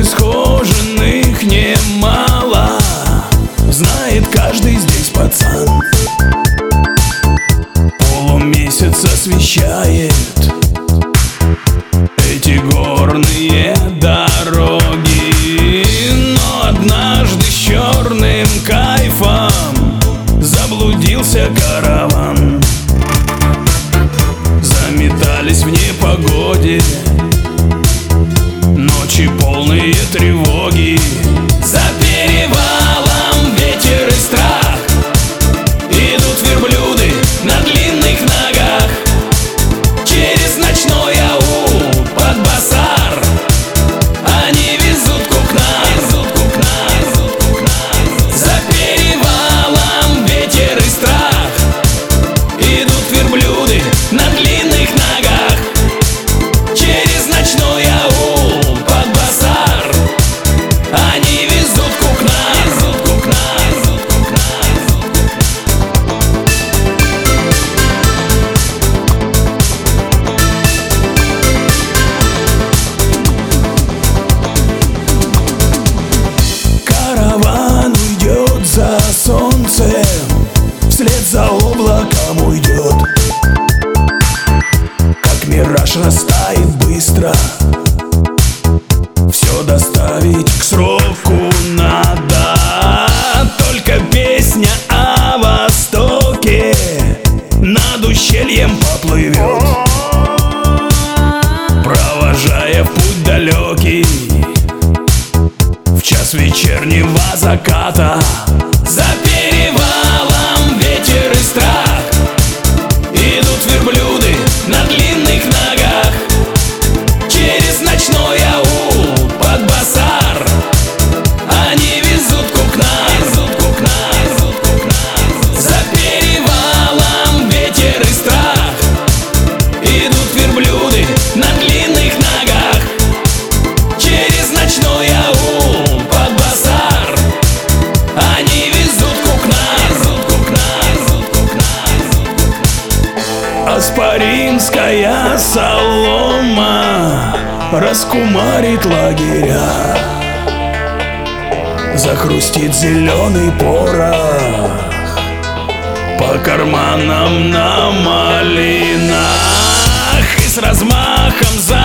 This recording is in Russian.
и схоженных немало. Знает каждый здесь пацан. Полумесяц освещает эти горные дороги. Но однажды с черным кайфом заблудился караван. Заметались в непогоде ночи, полные тревоги. За перевалом ветер и страх. Идут верблюды на длинных ногах через ночной аул под базар. Они везут кукна, везут кукна, везут кукна. За перевалом ветер и страх. Идут верблюды на длинных ногах через ночной аул под базар. Они везут кукна, везут кукна, везут кукна, везут кукна. Караван уйдет за солнцем, вслед за облаком уйдет. Как мираж растает быстро, все доставить к сроку надо. Только песня о Востоке над ущельем поплывет, провожая в путь далекий в час вечернего заката. За перевалом ветер и страх. Идут верблюды на длинных ногах через ночной аул под базар. Они везут кукна, везут кукна, везут кукна. За перевалом ветер и страх. Идут верблюды на длинных ногах через ночной аул под базар. Они везут кукна, везут кукна, везут кукна, везут кукна. Аспаринская солома раскумарит лагеря. Захрустит зеленый порох по карманам на малинах. И с размахом за